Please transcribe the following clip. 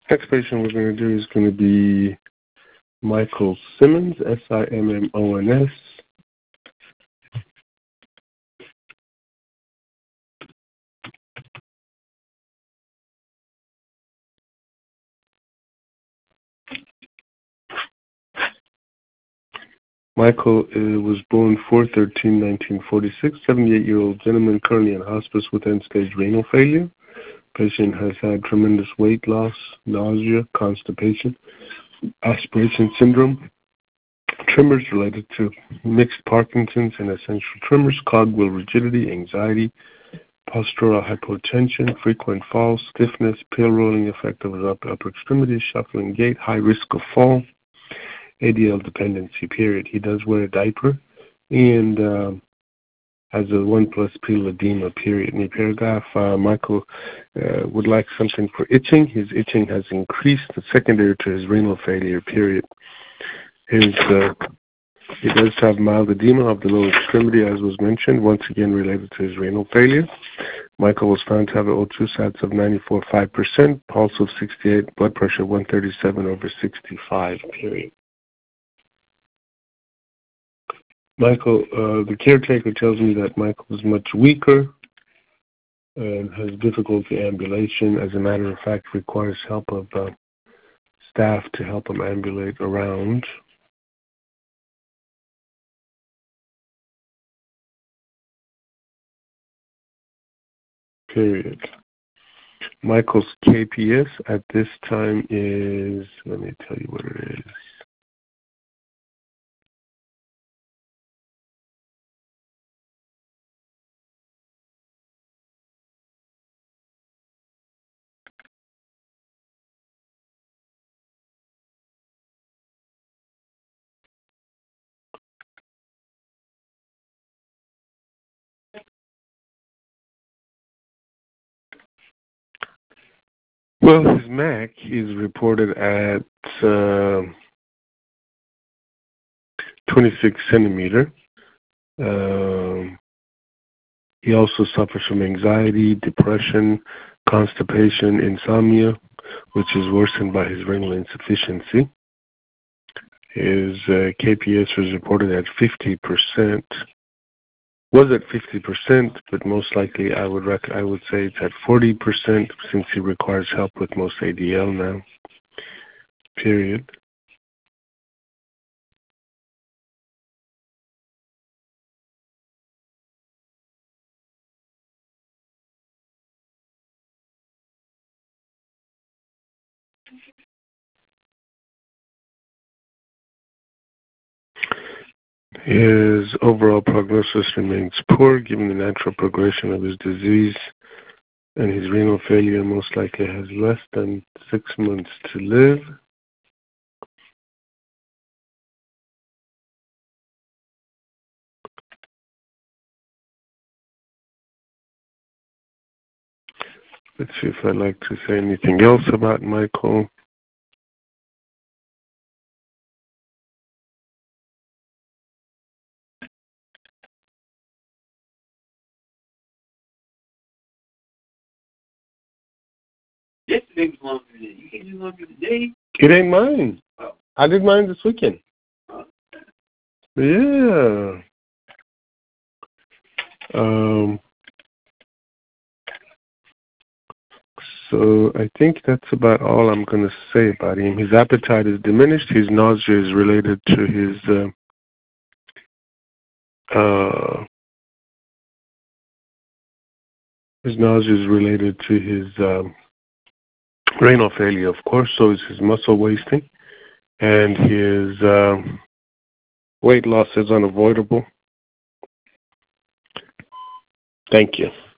Next patient we're going to do is going to be Michael Simmons, Simmons. Michael was born 4/13/1946, 78-year-old gentleman currently in hospice with end-stage renal failure. Patient has had tremendous weight loss, nausea, constipation, aspiration syndrome, tremors related to mixed Parkinson's and essential tremors, cogwheel rigidity, anxiety, postural hypotension, frequent falls, stiffness, pill rolling effect of his upper extremities, shuffling gait, high risk of fall, ADL dependency, period. He does wear a diaper and has a 1+ pill edema, period. In the paragraph, Michael would like something for itching. His itching has increased secondary to his renal failure, period. He does have mild edema of the lower extremity, as was mentioned, once again related to his renal failure. Michael was found to have an O2 sats of 94.5%, pulse of 68, blood pressure 137/65, period. Michael, the caretaker tells me that Michael is much weaker and has difficulty ambulation. As a matter of fact, requires help of staff to help him ambulate around. Period. Michael's KPS at this time is, let me tell you what it is. Well, his MAC is reported at 26 centimeter. He also suffers from anxiety, depression, constipation, insomnia, which is worsened by his renal insufficiency. His KPS was reported at 50%. Was at 50%, but most likely I would say it's at 40% since he requires help with most ADL now. Period. His overall prognosis remains poor given the natural progression of his disease, and his renal failure most likely has less than 6 months to live. Let's see if I'd like to say anything else about Michael. Yesterday was longer than you can't do longer today. It ain't mine. Oh. I did mine this weekend. Oh. Yeah. So I think that's about all I'm going to say about him. His appetite is diminished. His nausea is related to his renal failure, of course. So is his muscle wasting, and his weight loss is unavoidable. Thank you.